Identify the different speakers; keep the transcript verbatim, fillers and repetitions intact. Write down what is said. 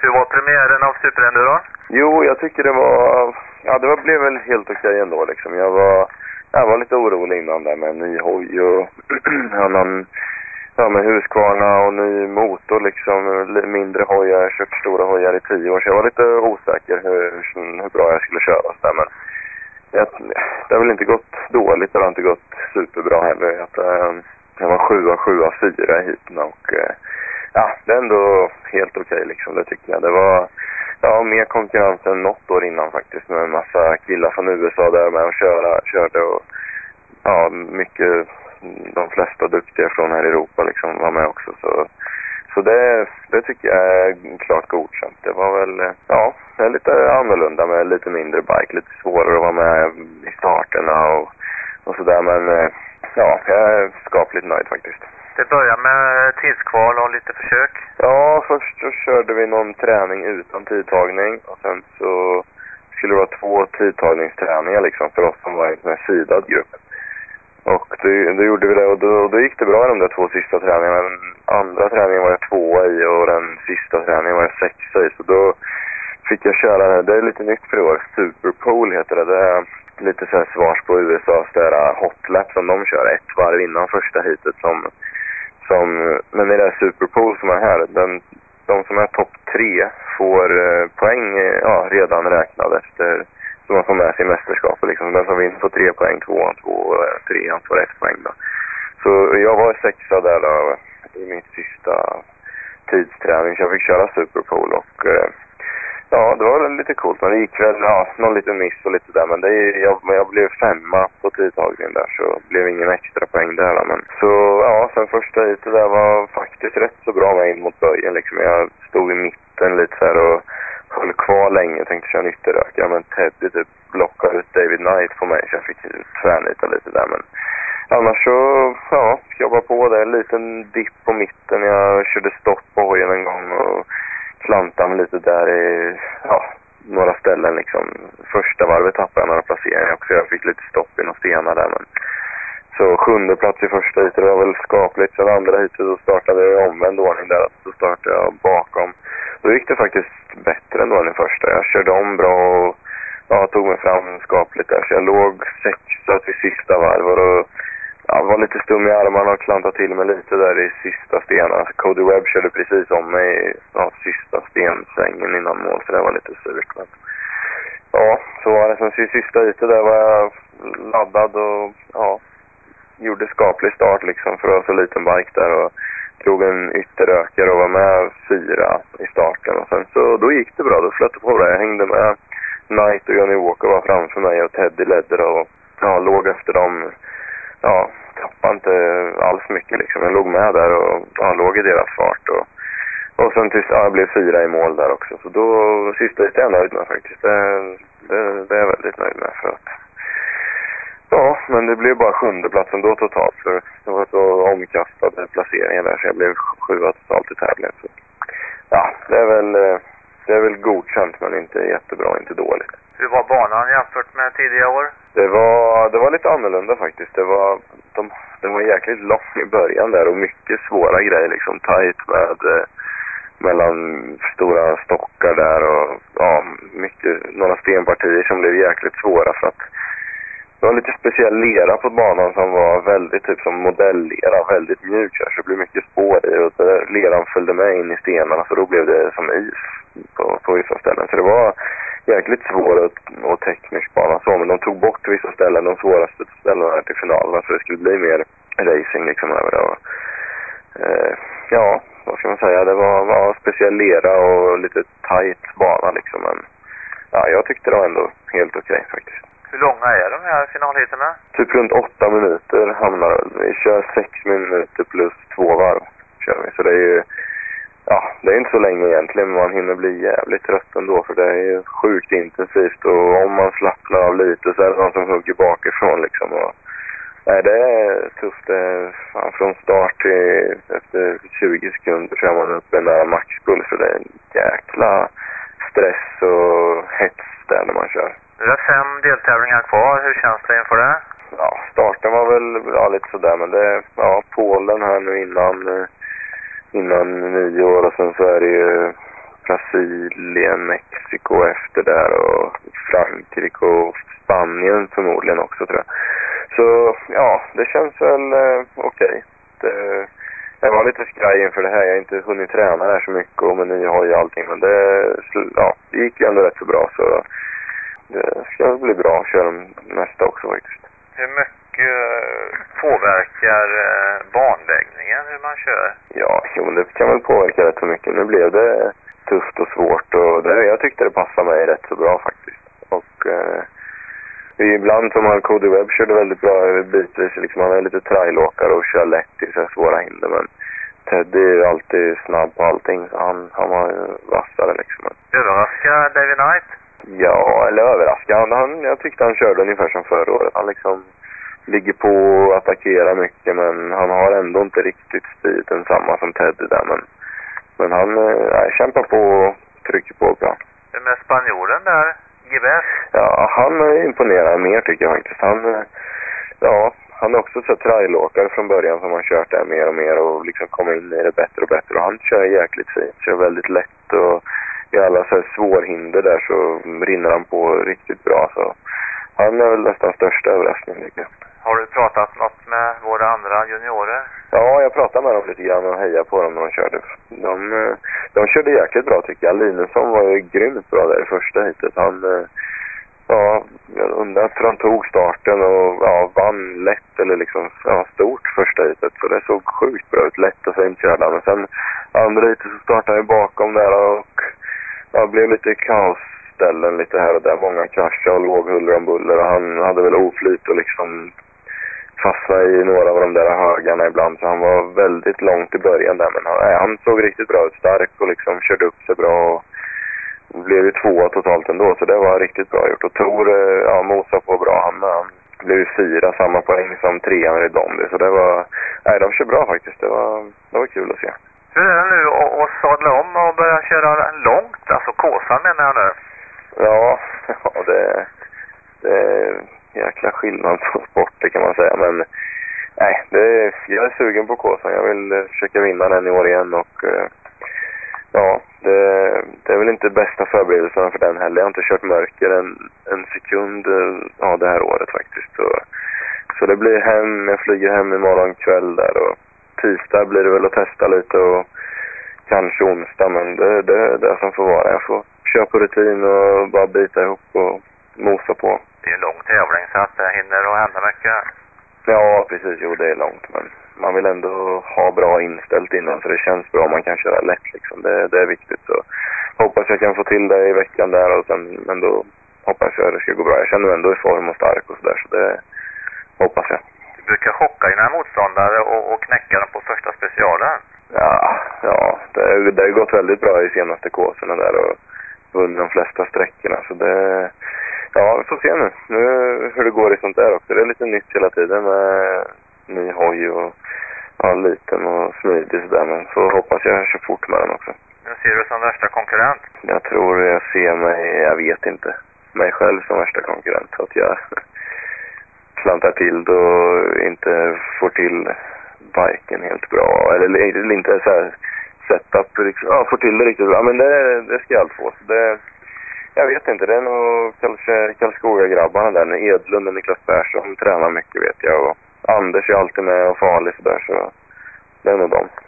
Speaker 1: Hur var premiären av Superenduro?
Speaker 2: Jo, jag tycker det var... Ja, det var, blev väl helt okej ändå liksom. Jag var, jag var lite orolig innan där med en ny hoj och annan... Ja, med huskvarna och ny motor liksom, mindre hojar, jag har kört stora hojar i tio år, så jag var lite osäker hur, hur bra jag skulle köra där, men jag, det har väl inte gått dåligt, det har inte gått superbra heller. Att, äh, jag var sjua, sjua, fyra hit och äh, ja, det är ändå helt okej liksom, det tycker jag. Det var ja, mer konkurrens än något år innan faktiskt, med en massa killar från U S A där med och köra, körde och ja, mycket... De flesta duktiga från här i Europa liksom var med också, så, så det, det tycker jag är klart godkänt. Det var väl, ja, det är lite annorlunda med lite mindre bike, lite svårare att vara med i starterna och, och sådär, men ja, jag är skapligt nöjd faktiskt.
Speaker 1: Det börjar med tidskval och lite försök.
Speaker 2: Ja, först så körde vi någon träning utan tidtagning och sen så skulle det vara två tidtagningsträningar liksom för oss som var i en sidad grupp. Och då, då gjorde vi det och då, då gick det bra de där två sista träningarna. Den andra träningen var jag tvåa i och den sista träningen var jag sexa i. Så då fick jag köra, det är lite nytt för i år, Superpole heter det. Det är lite så här svars på U S A's där hotlap som de kör ett varv innan första hitet. Som, som, men i det här Superpole som är här, den, de som är topp tre får eh, poäng ja, redan räknade efter... Så man får med sig mästerskapet liksom. Den som vinner får tre poäng, tvåan, två, trean får ett poäng då. Så jag var sexa där då i min sista tidsträning. Så jag fick köra Superpole och ja, det var lite coolt. Men det gick väl, ja, någon liten miss och lite där. Men det, jag, jag blev femma på tidtagningen där, så det blev ingen extra poäng där då. Men så ja, sen första hitet där var faktiskt rätt så bra med in mot böjen liksom. Jag stod i mitten lite så här och höll kvar länge, tänkte köra en ytterrök. Ja, men Teddy typ blockade ut David Knight på mig, så jag fick tvärnita lite där. Men annars så, ja, jobba på det. En liten dipp på mitten. Jag körde stopp på hojen en gång och klantade mig lite där i, ja, några ställen liksom. Första varvet tappade jag några placeringar också. Jag fick lite stopp i några stenar där, men så sjunde plats i första hitet, det var väl skapligt. Sen andra hitet så startade jag omvänd ordning där. Så startade jag bakom. Då gick det faktiskt bättre än då än i första. Jag körde om bra och ja, tog mig fram skapligt där. Så jag låg sexa till sista varv och ja, var lite stum i armarna och klantade till mig lite där i sista stenen. Cody Webb körde precis om mig i ja, sista stensvängen innan mål, så det var lite surt. Men ja, så var det. Sen i sista hitet där var jag laddad och ja, gjorde skaplig start liksom för att ha så liten bike där och drog en ytterökare och var med fyra i starten. Och sen så då gick det bra, då flöt på det. Jag hängde med Knight och Johnny Walker var framför mig och Teddy ledde och ja, låg efter dem. Ja, tappade inte alls mycket liksom. Jag låg med där och ja, låg i deras fart. Och, och sen tills ja, jag blev fyra i mål där också. Så då sista är jag nöjd med faktiskt. Det, det, det är jag väldigt nöjd med för att ja, men det blev bara sjunde platsen då totalt. För det var så omkastade placeringar där, så jag blev sjua totalt i tävlingen. Så ja, det är väl det är väl godkänt, men inte jättebra, inte dåligt.
Speaker 1: Hur var banan jämfört med tidigare år?
Speaker 2: Det var, det var lite annorlunda faktiskt. Det var, de, det var jäkligt långt i början där och mycket svåra grejer liksom. Tight med mellan stora stockar där och ja, mycket, några stenpartier som blev jäkligt svåra för att det var lite speciell lera på banan som var väldigt typ som modellera, väldigt mjuk så det blev mycket spår i och leran följde med in i stenarna, så då blev det som is på, på vissa ställen. Så det var jäkligt svår och, och teknisk bana så, men de tog bort vissa ställen, de svåraste ställena till finalen, så det skulle bli mer racing liksom över det. Och, eh, ja, vad ska man säga, det var, var speciell lera och lite tight bana liksom, men ja, jag tyckte det var ändå helt okej faktiskt.
Speaker 1: Hur långa är de här finalhitarna?
Speaker 2: Typ runt åtta minuter hamnar vi. kör sex minuter plus två varv kör vi. Så det är ju, ja, det är inte så länge egentligen, men man hinner bli jävligt trött ändå, för det är ju sjukt intensivt och om man slappnar av lite så är det någon som hugger bakifrån liksom. Och, nej, det är tufft. Det är, fan, från start till efter tjugo sekunder så är man uppe i den där maxpuls, så det är en jäkla stress och hets där när man kör.
Speaker 1: Det är fem deltävlingar kvar. Hur känns det inför det?
Speaker 2: Ja, starten var väl ja, lite sådär, men det ja, Polen här nu innan innan nyår och sen så är det ju Brasilien, Mexiko efter där och Frankrike och Spanien förmodligen också tror jag. Så ja, det känns väl eh, okej. Okay. Jag var lite skraj inför det här. Jag har inte hunnit träna här så mycket och med ny hoj och allting. Men det, ja, det gick ju ändå rätt så bra. Så det ska bli bra att köra nästa också faktiskt.
Speaker 1: Hur mycket påverkar banläggningen hur man kör?
Speaker 2: Ja, jo, det kan väl påverka rätt så mycket. Nu blev det tufft och svårt. Och det, jag tyckte det passade mig rätt så bra faktiskt. Och eh, ibland som han Cody Webb körde väldigt bra bitvis. Liksom, han är lite trailåkare och kör lätt i så här svåra hinder. Men Teddy är ju alltid snabb på allting. Så han, han var ju vassare liksom.
Speaker 1: Överraskar David Knight?
Speaker 2: Ja, eller överraskar. Han, han, jag tyckte han körde ungefär som förra året. Han liksom ligger på och attackerar mycket. Men han har ändå inte riktigt speeden samma som Teddy där. Men, men han äh, kämpar på och trycker på bra.
Speaker 1: Det med spanjoren där? G B S?
Speaker 2: Ja, han imponerar mer tycker jag faktiskt. Han, ja, han är också så trailåkare från början som har kört där mer och mer och liksom kommer in i det bättre och bättre. Och han kör jäkligt fint, kör väldigt lätt och i alla så här svårhinder där så rinner han på riktigt bra. Så han är väl nästan största överraskningen tycker jag.
Speaker 1: Har du pratat något med våra andra juniorer?
Speaker 2: Ja, jag pratade med dem lite grann och hejade på dem när de körde. De, de körde jäkligt bra tycker jag. Linusson var ju grymt bra där i första hitet. Han, ja, jag undrar att han tog starten och ja, vann lätt eller liksom ja, stort första hitet. Så det såg sjukt bra ut, lätt och fint körde. Men sen andra hitet så startade han bakom där och ja, blev lite kaosställen lite här och där. Många kraschade och låg huller om buller och han hade väl oflyt och liksom fastnade i några av de där högarna ibland. Så han var väldigt långt i början där. Men han, äh, han såg riktigt bra ut, stark och liksom körde upp sig bra och blev ju tvåa totalt ändå. Så det var riktigt bra gjort. Och Tor, ja, mosade på bra. Han, han blev ju fyra, samma poäng som trean i Blondie. Så det var, nej, de kör bra faktiskt. Det var, det var kul att se.
Speaker 1: Hur är det nu att, att sadla om och börja köra långt? Alltså Kåsan menar jag nu.
Speaker 2: Ja, ja det, det är jäkla skillnad på sporter kan man säga. Men nej, det, jag är sugen på Kåsan. Jag vill försöka vinna den i år igen. Och ja, det, det är väl inte bästa förberedelserna för den heller. Jag har inte kört mörker en, en sekund ja, det här året faktiskt. Så, så det blir hem, jag flyger hem imorgon kväll där och tisdag blir det väl att testa lite och kanske onsdag, men det, det är det som får vara. Jag får köra på rutin och bara bita ihop och mosa på.
Speaker 1: Det är en lång tävling så att det hinner att hända mycket.
Speaker 2: Ja, precis. Jo, det är långt, men man vill ändå ha bra inställt innan så det känns bra. Man kan köra lätt liksom. Det, det är viktigt. Så hoppas jag kan få till det i veckan där och sen ändå hoppas jag det ska gå bra. Jag känner mig ändå i form och stark och sådär, så det hoppas jag.
Speaker 1: Du brukar chocka dina motståndare och, och knäcka dem på första specialen.
Speaker 2: Ja, ja det, det har gått väldigt bra i senaste kurserna där och vunnit de flesta sträckorna. Så det, ja, vi får se nu. nu hur det går i sånt där också. Det är lite nytt hela tiden med ny hoj och ja, liten och smidig sådär. Men så hoppas jag kör fort med den också.
Speaker 1: Nu ser du som värsta konkurrent?
Speaker 2: Jag tror jag ser mig, jag vet inte, mig själv som värsta konkurrent. Så att jag slantar till då och inte får till biken helt bra. Eller, eller inte så här setup, liksom. Ja, får till det riktigt bra. Men det, det ska jag allt få. Så det, jag vet inte, det är nog kanske Karlskoga-grabbarna där. Edlund och Niklas Persson tränar mycket vet jag. Och Anders är alltid med och farlig så där, så det är nog dem.